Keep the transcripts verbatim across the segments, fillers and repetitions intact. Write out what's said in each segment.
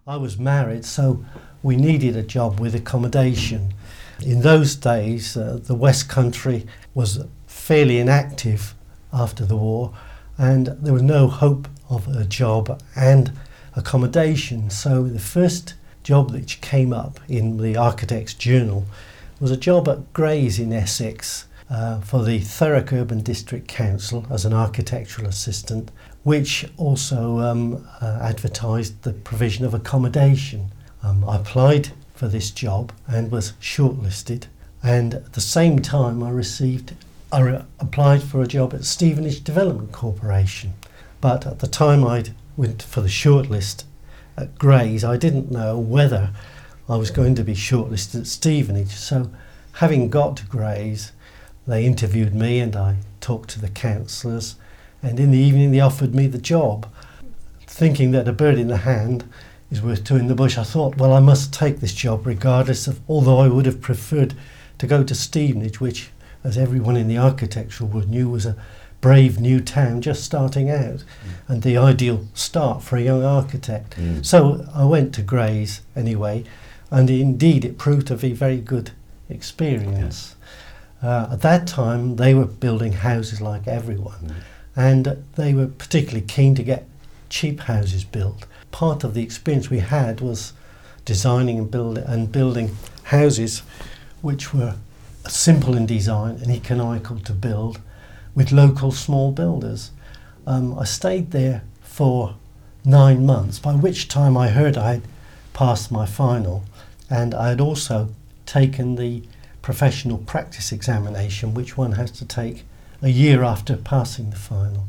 I was married, so we needed a job with accommodation. In those days, uh, the West Country was fairly inactive after the war, and there was no hope of a job and accommodation. So the first job that came up in the Architects Journal was a job at Grays in Essex uh, for the Thurrock Urban District Council as an architectural assistant, which also um, uh, advertised the provision of accommodation. Um, I applied for this job and was shortlisted, and at the same time I received, I re- applied for a job at Stevenage Development Corporation. But at the time I went for the shortlist at Grays, I didn't know whether I was going to be shortlisted at Stevenage. So having got to Grays, they interviewed me and I talked to the councillors, and in the evening they offered me the job. Thinking that a bird in the hand is worth two in the bush, I thought, well, I must take this job regardless of, although I would have preferred to go to Stevenage, which, as everyone in the architectural world knew, was a brave new town just starting out mm. and the ideal start for a young architect. Mm. So I went to Grays anyway, and indeed it proved to be a very good experience. Yeah. Uh, at that time they were building houses like everyone, mm. and they were particularly keen to get cheap houses built. Part of the experience we had was designing and, build, and building houses which were simple in design and economical to build, with local small builders. Um, I stayed there for nine months, by which time I heard I had passed my final, and I had also taken the professional practice examination, which one has to take a year after passing the final.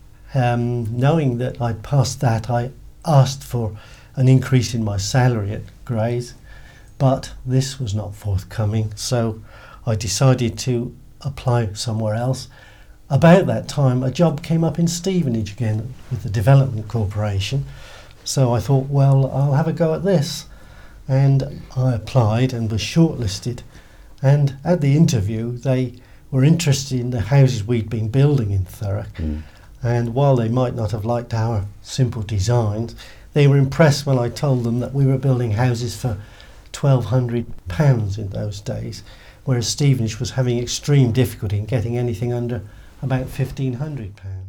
Um, knowing that I'd passed that, I asked for an increase in my salary at Grays, but this was not forthcoming, so I decided to apply somewhere else. About that time, a job came up in Stevenage again with the Development Corporation, so I thought, well, I'll have a go at this. And I applied and was shortlisted, and at the interview they were interested in the houses we'd been building in Thurrock, mm. and while they might not have liked our simple designs, they were impressed when I told them that we were building houses for twelve hundred pounds in those days, whereas Stevenage was having extreme difficulty in getting anything under about fifteen hundred pounds.